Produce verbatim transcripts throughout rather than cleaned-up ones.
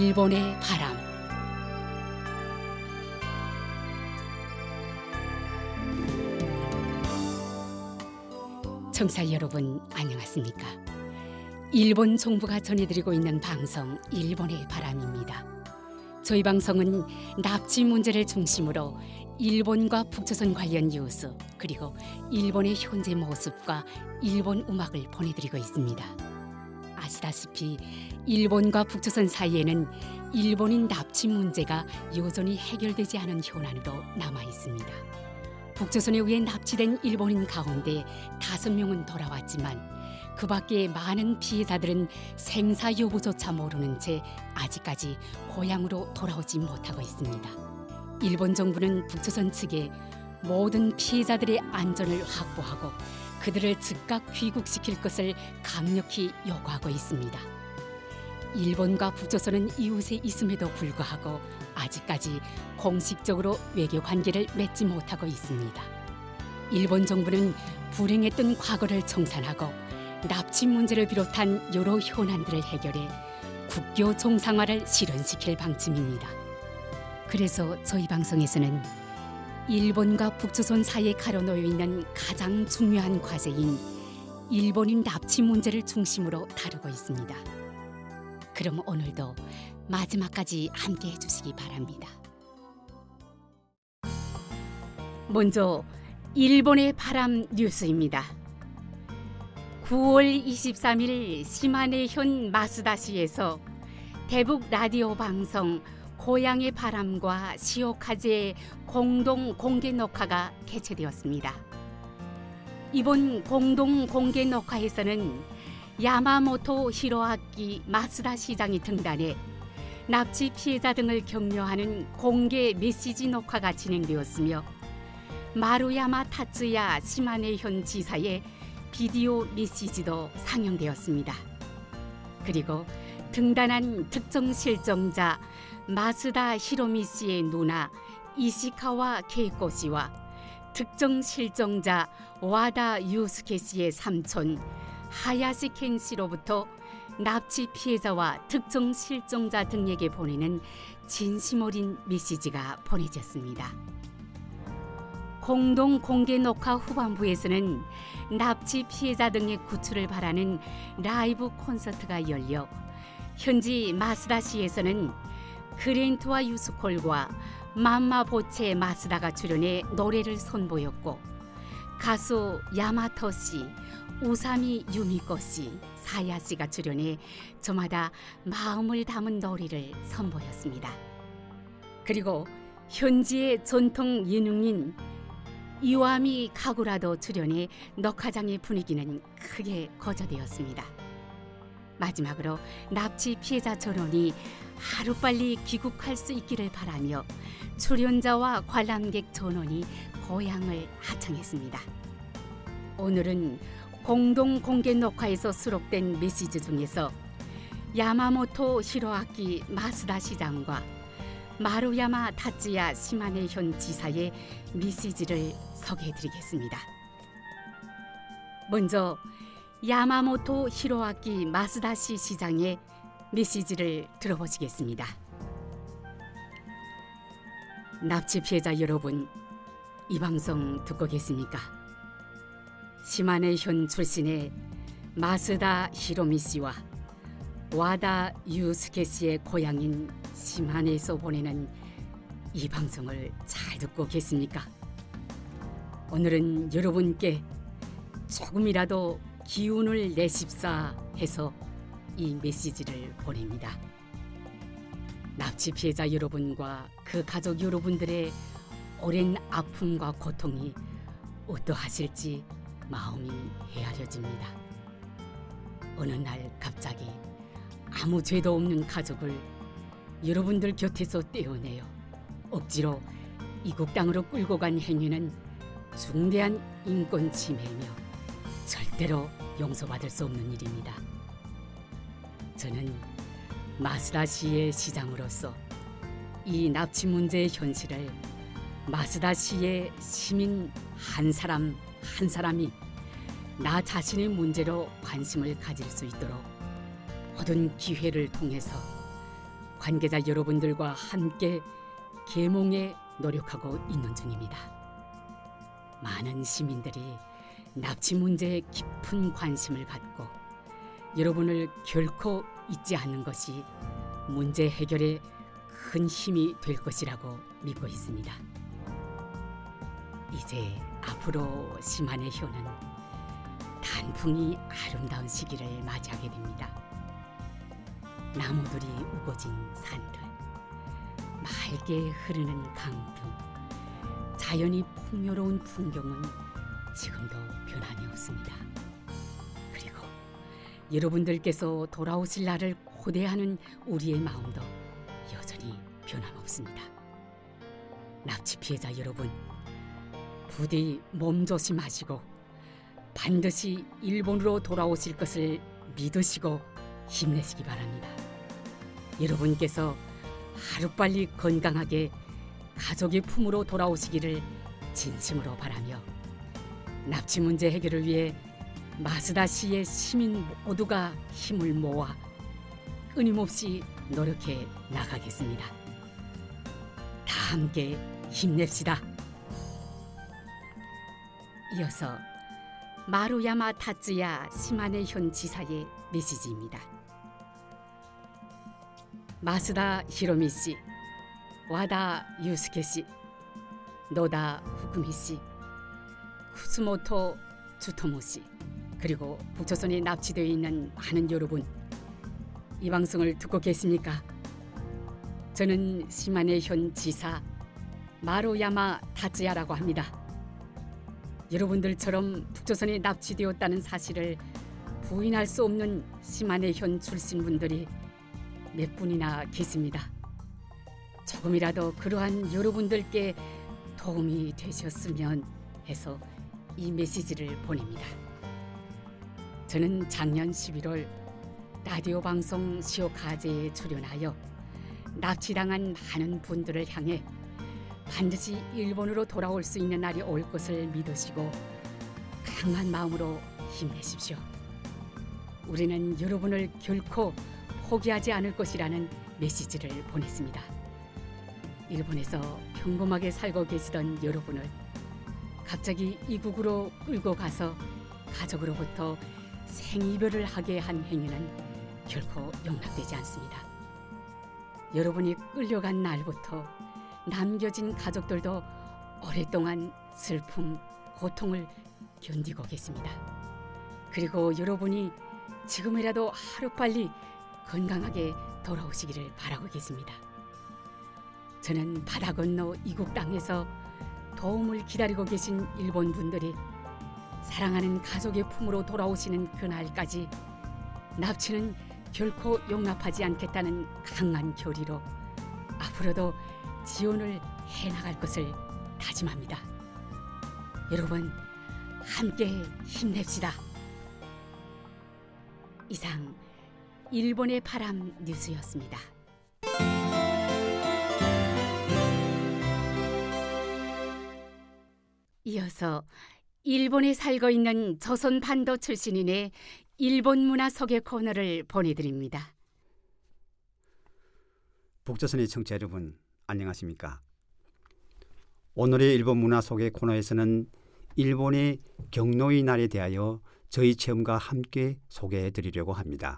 일본의 바람. 청취자 여러분 안녕하십니까? 일본 정부가 전해드리고 있는 방송 일본의 바람입니다. 저희 방송은 납치 문제를 중심으로 일본과 북조선 관련 뉴스 그리고 일본의 현재 모습과 일본 음악을 보내드리고 있습니다. 아시다시피 일본과 북조선 사이에는 일본인 납치 문제가 여전히 해결되지 않은 현안으로 남아 있습니다. 북조선에 의해 납치된 일본인 가운데 다섯 명은 돌아왔지만 그 밖에 많은 피해자들은 생사 여부조차 모르는 채 아직까지 고향으로 돌아오지 못하고 있습니다. 일본 정부는 북조선 측에 모든 피해자들의 안전을 확보하고 그들을 즉각 귀국시킬 것을 강력히 요구하고 있습니다. 일본과 북조선은 이웃에 있음에도 불구하고 아직까지 공식적으로 외교 관계를 맺지 못하고 있습니다. 일본 정부는 불행했던 과거를 청산하고 납치 문제를 비롯한 여러 현안들을 해결해 국교 정상화를 실현시킬 방침입니다. 그래서 저희 방송에서는 일본과 북조선 사이에 가로놓여 있는 가장 중요한 과제인 일본인 납치 문제를 중심으로 다루고 있습니다. 그럼 오늘도 마지막까지 함께 해주시기 바랍니다. 먼저 일본의 바람 뉴스입니다. 구월 이십삼일 시마네현 마쓰다시에서 대북 라디오 방송 고향의 바람과 시오카제의 공동 공개 녹화가 개최되었습니다. 이번 공동 공개 녹화에서는 야마모토 히로아키 마쓰다 시장이 등단해 납치 피해자 등을 격려하는 공개 메시지 녹화가 진행되었으며 마루야마 타츠야 시마네현 지사의 비디오 메시지도 상영되었습니다. 그리고 등단한 특정 실종자 마쓰다 히로미 씨의 누나 이시카와 케이코 씨와 특정 실종자 와다 유스케 씨의 삼촌 하야시 켄 씨로부터 납치 피해자와 특정 실종자 등에게 보내는 진심 어린 메시지가 보내졌습니다. 공동 공개 녹화 후반부에서는 납치 피해자 등의 구출을 바라는 라이브 콘서트가 열려 현지 마쓰다시에서는 그랜트와 유스콜과 맘마보체 마쓰다가 출연해 노래를 선보였고 가수 야마토 씨, 우사미 유미코 씨, 사야 씨가 출연해 저마다 마음을 담은 노래를 선보였습니다. 그리고 현지의 전통 예능인 이와미 카구라도 출연해 녹화장의 분위기는 크게 거저되었습니다. 마지막으로 납치 피해자 전원이 하루빨리 귀국할 수 있기를 바라며 출연자와 관람객 전원이 고향을 하청했습니다. 오늘은 공동 공개 녹화에서 수록된 메시지 중에서 야마모토 히로아키 마쓰다 시장과 마루야마 타츠야 시마네현 지사의 메시지를 소개해드리겠습니다. 먼저 야마모토 히로아키 마쓰다시 시장의 메시지를 들어보시겠습니다. 납치 피해자 여러분, 이 방송 듣고 계십니까? 시마네현 출신의 마쓰다 히로미 씨와 와다 유스케 씨의 고향인 시마네에서 보내는 이 방송을 잘 듣고 계십니까? 오늘은 여러분께 조금이라도 기운을 내십사 해서 이 메시지를 보냅니다. 납치 피해자 여러분과 그 가족 여러분들의 오랜 아픔과 고통이 어떠하실지 마음이 헤아려집니다. 어느 날 갑자기 아무 죄도 없는 가족을 여러분들 곁에서 떼어내어 억지로 이국 땅으로 끌고 간 행위는 중대한 인권 침해이며 절대로 용서받을 수 없는 일입니다. 저는 마쓰다시의 시장으로서 이 납치 문제의 현실을 마쓰다시의 시민 한 사람 한 사람이 나 자신의 문제로 관심을 가질 수 있도록 모든 기회를 통해서 관계자 여러분들과 함께 계몽에 노력하고 있는 중입니다. 많은 시민들이 납치 문제에 깊은 관심을 갖고 여러분을 결코 잊지 않는 것이 문제 해결에 큰 힘이 될 것이라고 믿고 있습니다. 이제 앞으로 심한의 효는 단풍이 아름다운 시기를 맞이하게 됩니다. 나무들이 우거진 산들, 맑게 흐르는 강등, 자연이 풍요로운 풍경은 지금도 변함이 없습니다. 그리고 여러분들께서 돌아오실 날을 고대하는 우리의 마음도 여전히 변함없습니다. 납치 피해자 여러분, 부디 몸조심하시고 반드시 일본으로 돌아오실 것을 믿으시고 힘내시기 바랍니다. 여러분께서 하루빨리 건강하게 가족의 품으로 돌아오시기를 진심으로 바라며 납치 문제 해결을 위해 마쓰다시의 시민 모두가 힘을 모아 끊임없이 노력해 나가겠습니다. 다 함께 힘냅시다. 이어서 마루야마 타츠야 시마네 현 지사의 메시지입니다. 마쓰다 히로미 씨, 와다 유스케 씨, 노다 후쿠미 씨, 쿠스모토 주토모 씨, 그리고 북조선에 납치되어 있는 많은 여러분, 이 방송을 듣고 계십니까? 저는 시마네 현 지사 마루야마 타츠야라고 합니다. 여러분들처럼 북조선에 납치되었다는 사실을 부인할 수 없는 시마네 현 출신 분들이 몇 분이나 계십니다. 조금이라도 그러한 여러분들께 도움이 되셨으면 해서 이 메시지를 보냅니다. 저는 작년 십일월 라디오 방송 시오카제에 출연하여 납치당한 많은 분들을 향해 반드시 일본으로 돌아올 수 있는 날이 올 것을 믿으시고 강한 마음으로 힘내십시오. 우리는 여러분을 결코 포기하지 않을 것이라는 메시지를 보냈습니다. 일본에서 평범하게 살고 계시던 여러분을 갑자기 이국으로 끌고 가서 가족으로부터 생이별을 하게 한 행위는 결코 용납되지 않습니다. 여러분이 끌려간 날부터 남겨진 가족들도 오랫동안 슬픔, 고통을 견디고 계십니다. 그리고 여러분이 지금이라도 하루빨리 건강하게 돌아오시기를 바라고 계십니다. 저는 바다 건너 이국 땅에서 도움을 기다리고 계신 일본 분들이 사랑하는 가족의 품으로 돌아오시는 그날까지 납치는 결코 용납하지 않겠다는 강한 결의로 앞으로도 지원을 해나갈 것을 다짐합니다. 여러분, 함께 힘냅시다. 이상 일본의 바람 뉴스였습니다. 이어서 일본에 살고 있는 조선 반도 출신인의 일본 문화 소개 코너를 보내드립니다. 북조선의 청취자 여러분, 안녕하십니까? 오늘의 일본 문화 소개 코너에서는 일본의 경로의 날에 대하여 저희 체험과 함께 소개해 드리려고 합니다.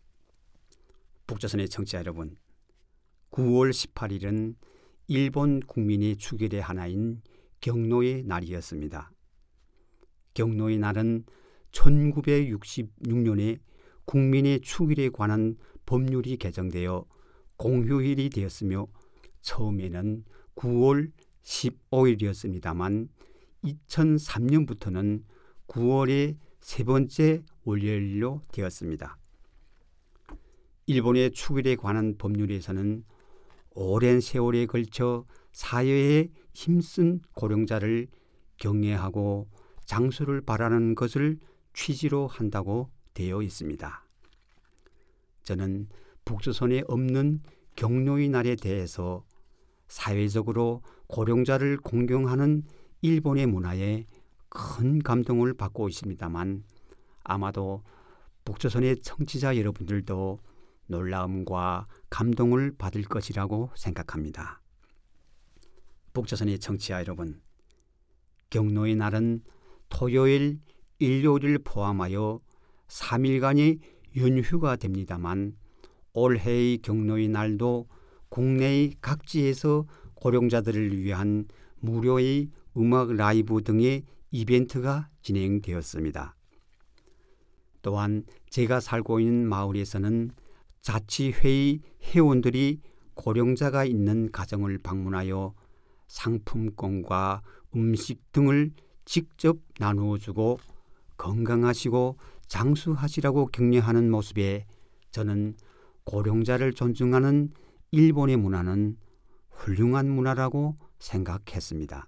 북조선의 청취자 여러분, 구월 십팔일은 일본 국민의 축일의 하나인 경로의 날이었습니다. 경로의 날은 천구백육십육년에 국민의 축일에 관한 법률이 개정되어 공휴일이 되었으며 처음에는 구월 십오일이었습니다만 이천삼년부터는 구월의 세 번째 월요일로 되었습니다. 일본의 축일에 관한 법률에서는 오랜 세월에 걸쳐 사회에 힘쓴 고령자를 경애하고 장수를 바라는 것을 취지로 한다고 되어 있습니다. 저는 북조선에 없는 경로의 날에 대해서 사회적으로 고령자를 공경하는 일본의 문화에 큰 감동을 받고 있습니다만 아마도 북조선의 청취자 여러분들도 놀라움과 감동을 받을 것이라고 생각합니다. 북조선의 청취자 여러분, 경노의 날은 토요일, 일요일을 포함하여 삼 일간의 연휴가 됩니다만 올해의 경노의 날도 국내의 각지에서 고령자들을 위한 무료의 음악 라이브 등의 이벤트가 진행되었습니다. 또한 제가 살고 있는 마을에서는 자치회의 회원들이 고령자가 있는 가정을 방문하여 상품권과 음식 등을 직접 나누어주고 건강하시고 장수하시라고 격려하는 모습에 저는 고령자를 존중하는 일본의 문화는 훌륭한 문화라고 생각했습니다.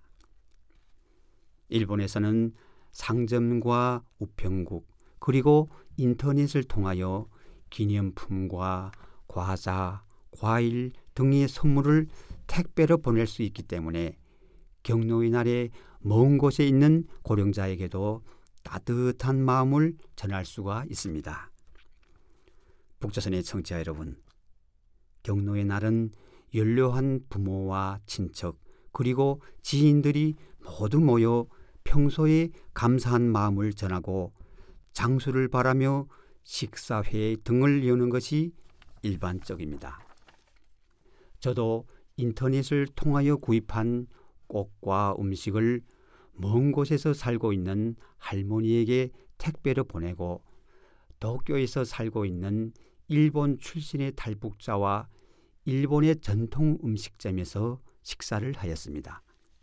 일본에서는 상점과 우편국 그리고 인터넷을 통하여 기념품과 과자, 과일 등의 선물을 택배로 보낼 수 있기 때문에 경노의 날에 먼 곳에 있는 고령자에게도 따뜻한 마음을 전할 수가 있습니다. 북조선의 청취자 여러분, 경노의 날은 연로한 부모와 친척 그리고 지인들이 모두 모여 평소에 감사한 마음을 전하고 장수를 바라며 식사회 등을 여는 것이 일반적입니다. 저도 인터넷을 통하여 구입한 꽃과 음식을 먼 곳에서 살고 있는 할머니에게 택배로 보내고 도쿄에서 살고 있는 일본 출신의 탈북자와 일본의 전통 음식점에서 식사를 하였습니다.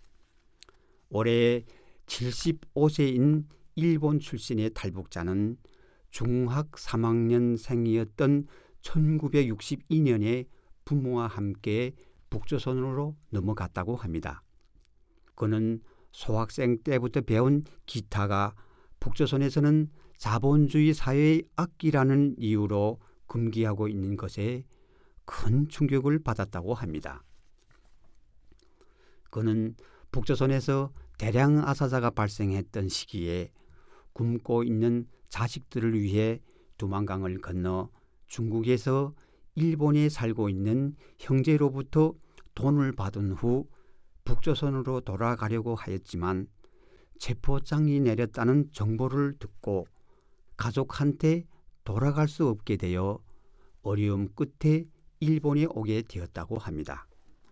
올해 칠십오 세인 일본 출신의 탈북자는 중학 삼 학년생이었던 천구백육십이 년에 부모와 함께 북조선으로 넘어갔다고 합니다. 그는 소학생 때부터 배운 기타가 북조선에서는 자본주의 사회의 악기라는 이유로 금기하고 있는 것에 큰 충격을 받았다고 합니다. 그는 북조선에서 대량 아사자가 발생했던 시기에 굶고 있는 자식들을 위해 두만강을 건너 중국에서 일본에 살고 있는 형제로부터 돈을 받은 후 북조선으로 돌아가려고 하였지만 체포장이 내렸다는 정보를 듣고 가족한테 돌아갈 수 없게 되어 어려움 끝에 일본에 오게 되었다고 합니다.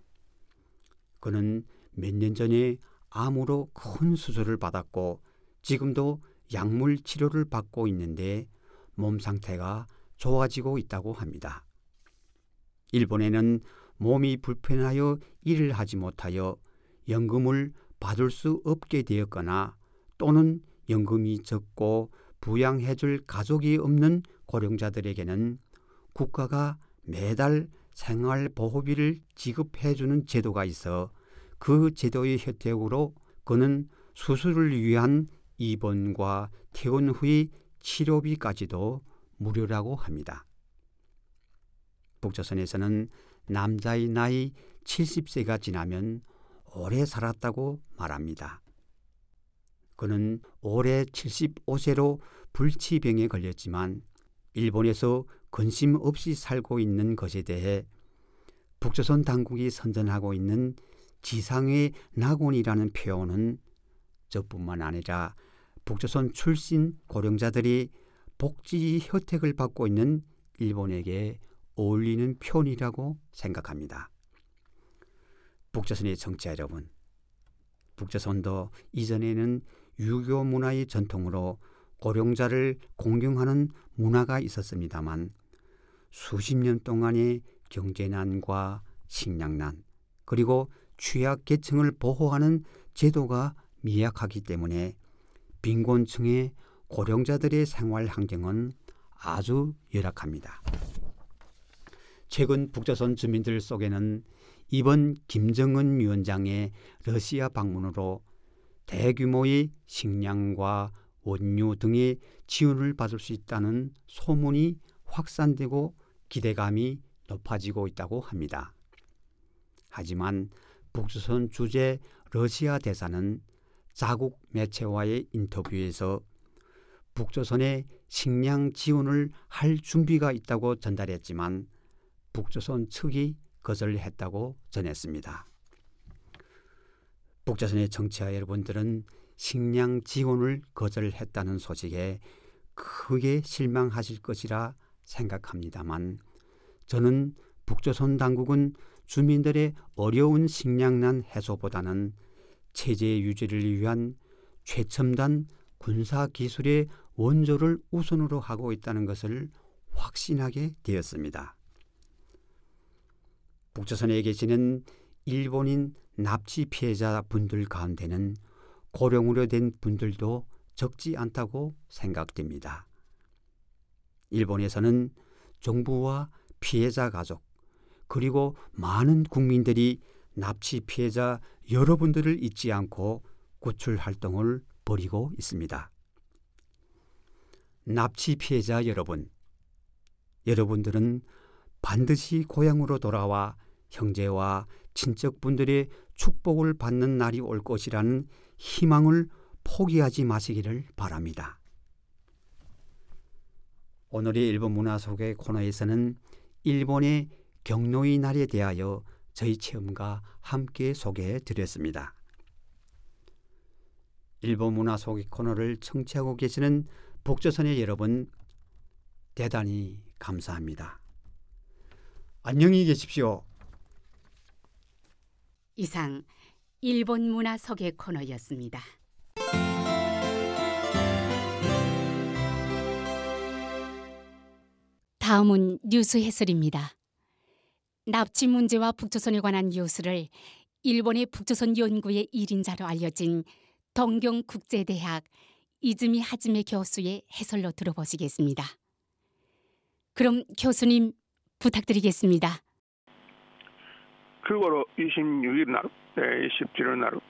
그는 몇 년 전에 암으로 큰 수술을 받았고 지금도 약물 치료를 받고 있는데 몸 상태가 좋아지고 있다고 합니다. 일본에는 몸이 불편하여 일을 하지 못하여 연금을 받을 수 없게 되었거나 또는 연금이 적고 부양해줄 가족이 없는 고령자들에게는 국가가 매달 생활보호비를 지급해주는 제도가 있어 그 제도의 혜택으로 그는 수술을 위한 입원과 퇴원 후의 치료비까지도 무료라고 합니다. 북조선에서는 남자의 나이 칠십 세가 지나면 오래 살았다고 말합니다. 그는 올해 칠십오 세로 불치병에 걸렸지만 일본에서 근심 없이 살고 있는 것에 대해 북조선 당국이 선전하고 있는 지상의 낙원이라는 표현은 저뿐만 아니라 북조선 출신 고령자들이 복지 혜택을 받고 있는 일본에게 어울리는 표현이라고 생각합니다. 북조선의 청취자 여러분, 북조선도 이전에는 유교 문화의 전통으로 고령자를 공경하는 문화가 있었습니다만 수십 년 동안의 경제난과 식량난 그리고 취약계층을 보호하는 제도가 미약하기 때문에 빈곤층의 고령자들의 생활 환경은 아주 열악합니다. 최근 북조선 주민들 속에는 이번 김정은 위원장의 러시아 방문으로 대규모의 식량과 원유 등의 지원을 받을 수 있다는 소문이 확산되고 기대감이 높아지고 있다고 합니다. 하지만 북조선 주재 러시아 대사는 자국 매체와의 인터뷰에서 북조선에 식량 지원을 할 준비가 있다고 전달했지만 북조선 측이 거절했다고 전했습니다. 북조선의 정치자 여러분들은 식량 지원을 거절했다는 소식에 크게 실망하실 것이라 생각합니다만 저는 북조선 당국은 주민들의 어려운 식량난 해소보다는 체제 유지를 위한 최첨단 군사기술의 원조를 우선으로 하고 있다는 것을 확신하게 되었습니다. 북조선에 계시는 일본인 납치 피해자 분들 가운데는 고령으로 된 분들도 적지 않다고 생각됩니다. 일본에서는 정부와 피해자 가족 그리고 많은 국민들이 납치 피해자 여러분들을 잊지 않고 구출 활동을 벌이고 있습니다. 납치 피해자 여러분, 여러분들은 반드시 고향으로 돌아와 형제와 친척분들의 축복을 받는 날이 올 것이라는 희망을 포기하지 마시기를 바랍니다. 오늘의 일본 문화 속의 코너에서는 일본의 경노이 날에 대하여 저희 체험과 함께 소개해 드렸습니다. 일본 문화 속의 코너를 청취하고 계시는 북조선의 여러분, 대단히 감사합니다. 안녕히 계십시오. 이상 일본 문화 소개 코너였습니다. 다음은 뉴스 해설입니다. 납치 문제와 북조선에 관한 뉴스를 일본의 북조선 연구의 일 인자로 알려진 동경국제대학 이즈미 하즈메 교수의 해설로 들어보시겠습니다. 그럼 교수님 부탁드리겠습니다. 그거로 이십육 일 날, 이십칠 일 날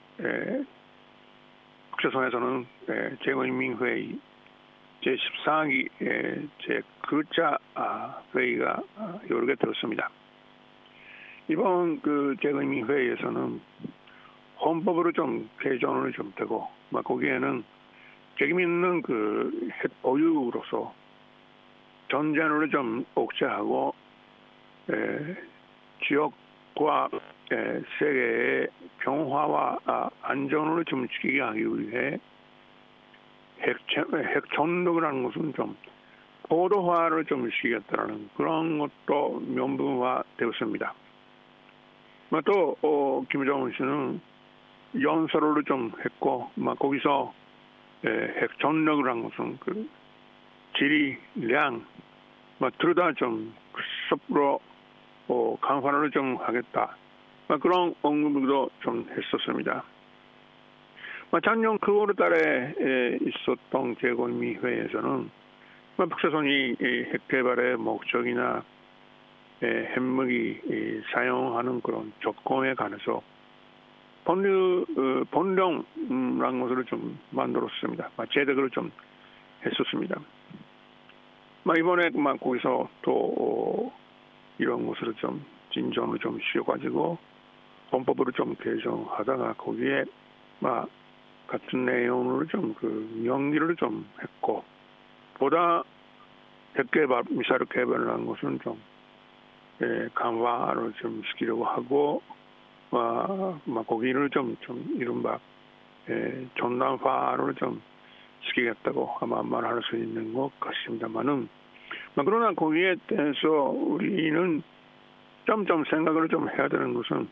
북조선에서는 제국인민회의 제십사 기 제구자 회의가 요렇게 들었습니다. 이번 그 제국인민회의에서는 헌법으로 좀 개정을 좀 되고, 거기에는 책임 있는 그 핵 보유로서 전쟁을 좀 억제하고 에, 지역과 에, 세계의 평화와 아, 안전을 좀 지키게 하기 위해 핵, 핵 전력이라는 것은 좀 고도화를 좀 시키겠다는 그런 것도 명분화되었습니다. 또 어, 김정은 씨는 연설을 좀 했고, 막 거기서 에, 핵 전력이라는 것은 그 질이 량, 막 들여다 좀 섭으로 어, 강화를 좀 하겠다. 막 그런 언급도 좀 했었습니다. 막 작년 구월 달에 에, 있었던 제국인민회의에서는 북조선이 핵 개발의 목적이나 에, 핵무기 에, 사용하는 그런 조건에 관해서 법률 어, 법령이라는 것을 좀 만들었습니다. 제도를 좀 했었습니다. 막 이번에 막 거기서 또 이런 것을 좀 진전을 좀 쉬어가지고 헌법으로 좀 개정하다가 거기에 막 같은 내용으로 좀 그 명기를 좀 했고, 보다 핵 개발, 미사일 개발이라는 것은 좀 예, 강화를 좀 시키려고 하고, 막, 막 거기를 좀, 좀 이른바 예, 전담화를 좀 시키겠다고 아마 말할 수 있는 것 같습니다만은, 그러나 거기에 대해서 우리는 점점 생각을 좀 해야 되는 것은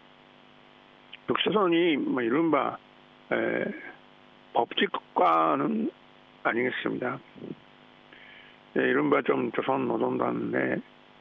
북조선이 뭐 이른바 에, 법치국가는 아니겠습니다. 에, 이른바 좀 조선 노동당 내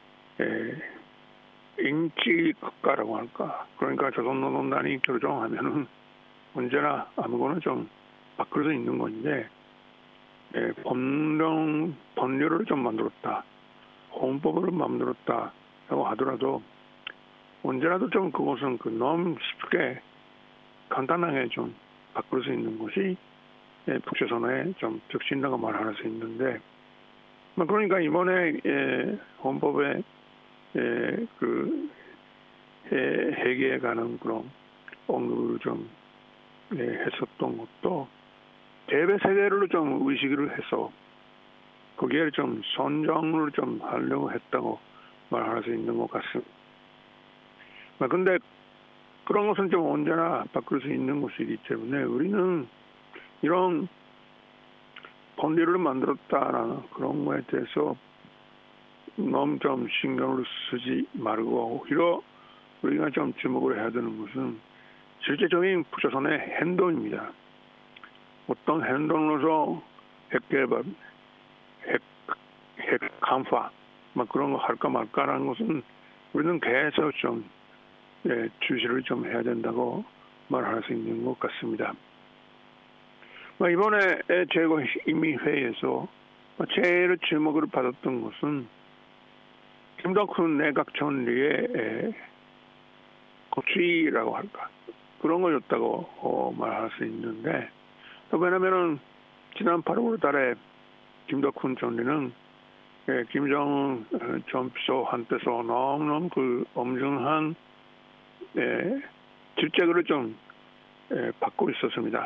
인치국가라고 할까. 그러니까 조선 노동당이 결정하면은 언제나 아무거나 좀 바꿀 수 있는 건데, 예, 법령, 법률을 좀 만들었다, 헌법을 만들었다 라고 하더라도 언제라도 좀 그것은 그 너무 쉽게 간단하게 좀 바꿀 수 있는 것이 예, 북조선의 좀 혁신이라고 말할 수 있는데, 그러니까 이번에 예, 헌법에 예, 그 예, 핵에 관한 그런 언급을 좀 예, 했었던 것도 대외 세계를 좀 의식을 해서 거기에 좀 선정을 좀 하려고 했다고 말할 수 있는 것 같습니다. 그런데 그런 것은 좀 언제나 바꿀 수 있는 것이기 때문에 우리는 이런 본질을 만들었다라는 그런 거에 대해서 너무 좀 신경을 쓰지 말고 오히려 우리가 좀 주목을 해야 되는 것은 실제적인 부조선의 행동입니다. 어떤 행동으로서 핵 개발, 핵, 핵 강화, 막 그런 거 할까 말까라는 것은 우리는 계속 좀 예, 주시를 좀 해야 된다고 말할 수 있는 것 같습니다. 이번에 최고인민회의에서 제일 주목을 받았던 것은 김덕훈 내각 총리의 고치라고 할까 그런 거였다고 말할 수 있는데 왜냐하면 지난 팔월 달에 김덕훈 총리는 김정은 전 비서한테서 너무너무 그 엄중한 질책을 좀 받고 있었습니다.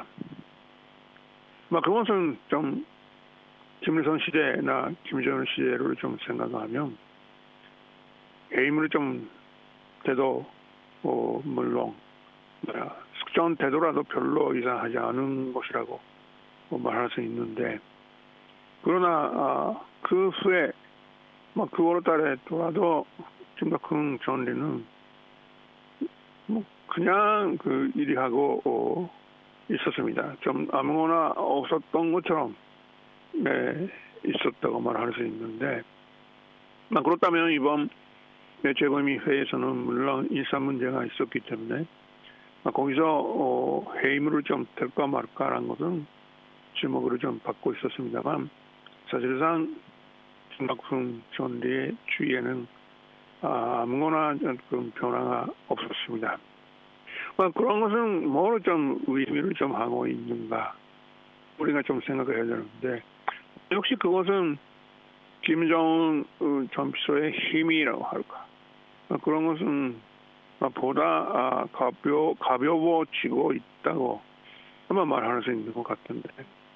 그것은 좀 김일성 시대나 김정은 시대를 좀 생각하면 해임을 좀 돼도 어, 물론 뭐야, 숙전 태도라도 별로 이상하지 않은 것이라고 말할 수 있는데 그러나 아, 그 후에 뭐 구월 달에 또라도 김덕훈 총리는 뭐 그냥 그 일하고 어, 있었습니다. 좀 아무거나 없었던 것처럼 네, 있었다고 말할 수 있는데 아, 그렇다면 이번 최고인민회의에서는 물론 인사 문제가 있었기 때문에 거기서 어, 해임을 좀 될까 말까라는 것은 주목을 좀 받고 있었습니다만 사실상 김덕훈 총리의 주위에는 아, 아무거나 그 변화가 없었습니다. 그런 것은 뭐로 좀 의미를 좀 하고 있는가 우리가 좀 생각해야 되는데 역시 그것은 김정은 전 비서의 힘이라고 할까 그런 것은 보다 가벼, 가벼워지고 있다고 아마 말할 수 있는 것 같은데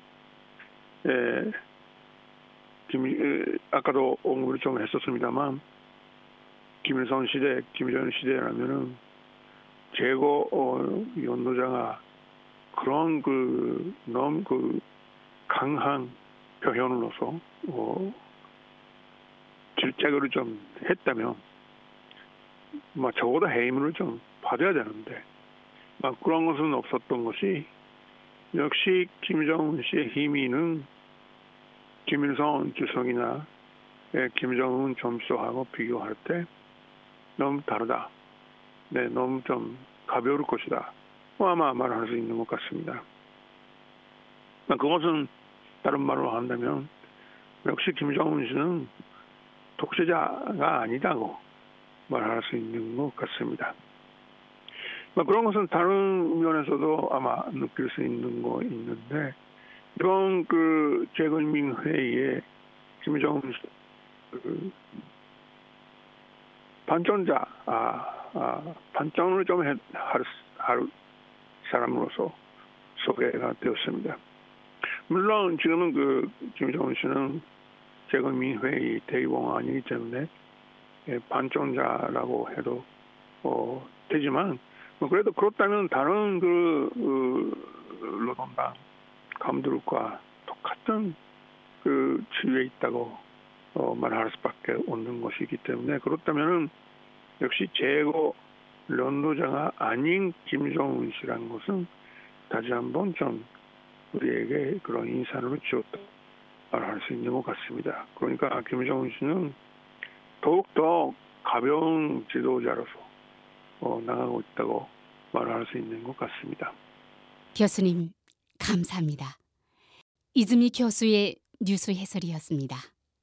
예, 김, 예, 아까도 언급을 좀 했었습니다만 김일성 시대, 김정은 시대라면은 제거 어, 연도자가 그런 그 너무 그 강한 표현으로서 어, 질책을 좀 했다면, 막 적어도 해임을 좀 받아야 되는데, 막 그런 것은 없었던 것이 역시 김정은 씨의 힘이는 김일성 주석이나 김정은 점수하고 비교할 때 너무 다르다. 네, 너무 좀 가벼울 것이다. 아마 말할 수 있는 것 같습니다. 그것은 다른 말로 한다면 역시 김정은 씨는 독재자가 아니다고 말할 수 있는 것 같습니다. 그런 것은 다른 면에서도 아마 느낄 수 있는 거 있는데 이번 그 최고인민 회의에 김정은 그 반전자, 아, 아, 반전을 좀 할, 할 사람으로서 소개가 되었습니다. 물론 지금은 그 김정은 씨는 최고인민회의 대의원 아니기 때문에 반전자라고 해도 어, 되지만 뭐 그래도 그렇다면 다른 그, 그 노동당 감들과 똑같은 그 지위에 있다고 어, 말할 수밖에 없는 것이기 때문에 그렇다면은 역시 제거 연도자가 아닌 김정은 씨라는 것은 다시 한번 좀 우리에게 그런 인상을 주었다 말할 수 있는 것 같습니다. 그러니까 김정은 씨는 더욱더 가벼운 지도자로서 어, 나가고 있다고 말할 수 있는 것 같습니다. 교수님 감사합니다. 이즈미 교수의 뉴스 해설이었습니다.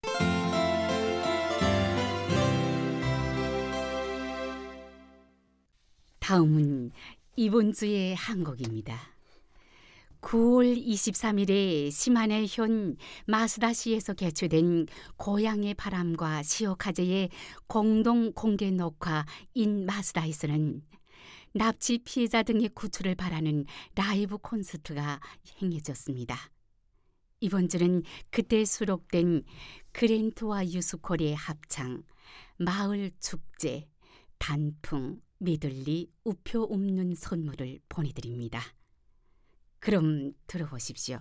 다음은 이번 주의 한국입니다. 구월 이십삼일에 시마네현 마스다시에서 개최된 고향의 바람과 시오카제의 공동 공개 녹화 인 마스다에서는 납치 피해자 등의 구출을 바라는 라이브 콘서트가 행해졌습니다. 이번 주는 그때 수록된 그랜트와 유스콜의 합창 마을 축제, 단풍, 메들리, 우표 옵는 선물을 보내드립니다. 그럼 들어보십시오.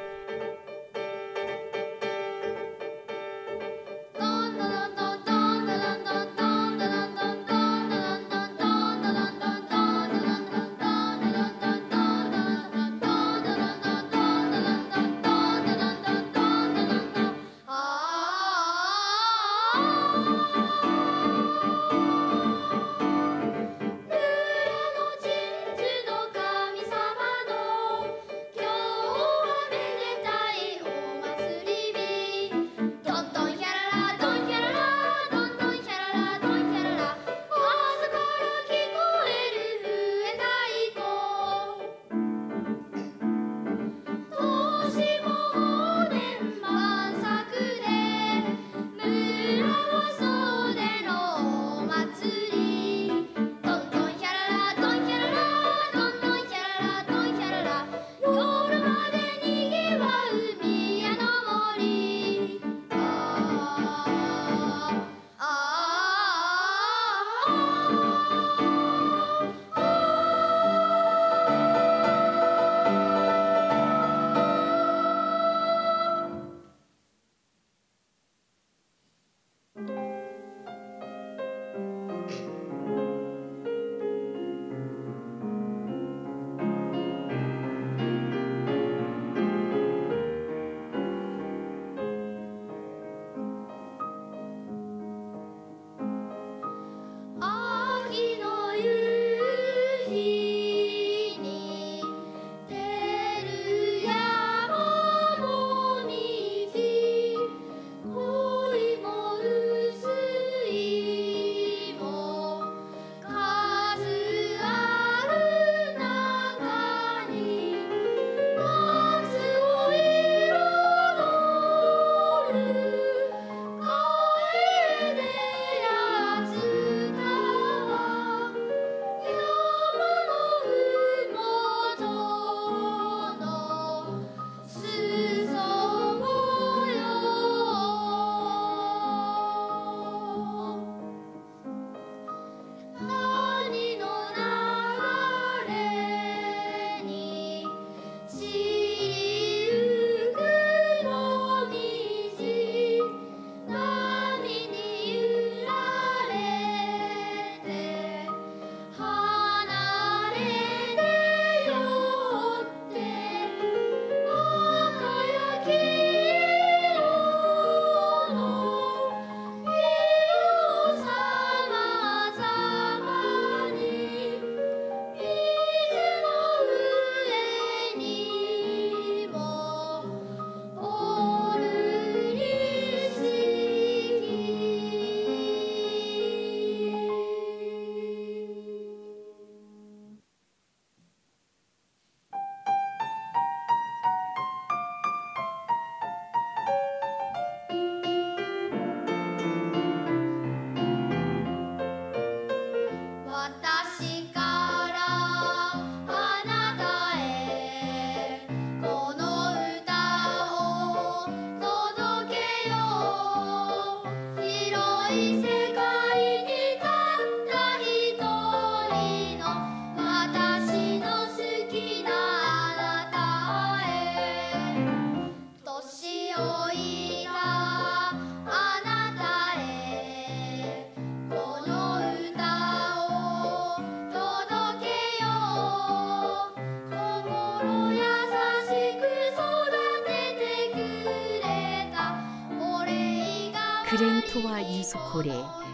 그랜트와 유스콜의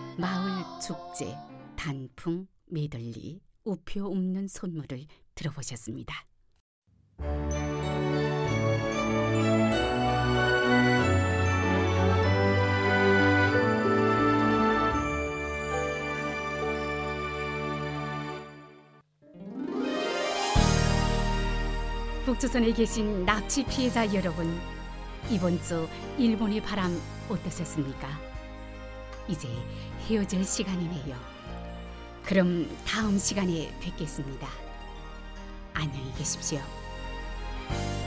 마을 축제, 단풍, 메들리, 우표 옵는 선물을 들어보셨습니다. 북조선에 계신 납치 피해자 여러분, 이번 주 일본의 바람 어떠셨습니까? 이제 헤어질 시간이네요. 그럼 다음 시간에 뵙겠습니다. 안녕히 계십시오.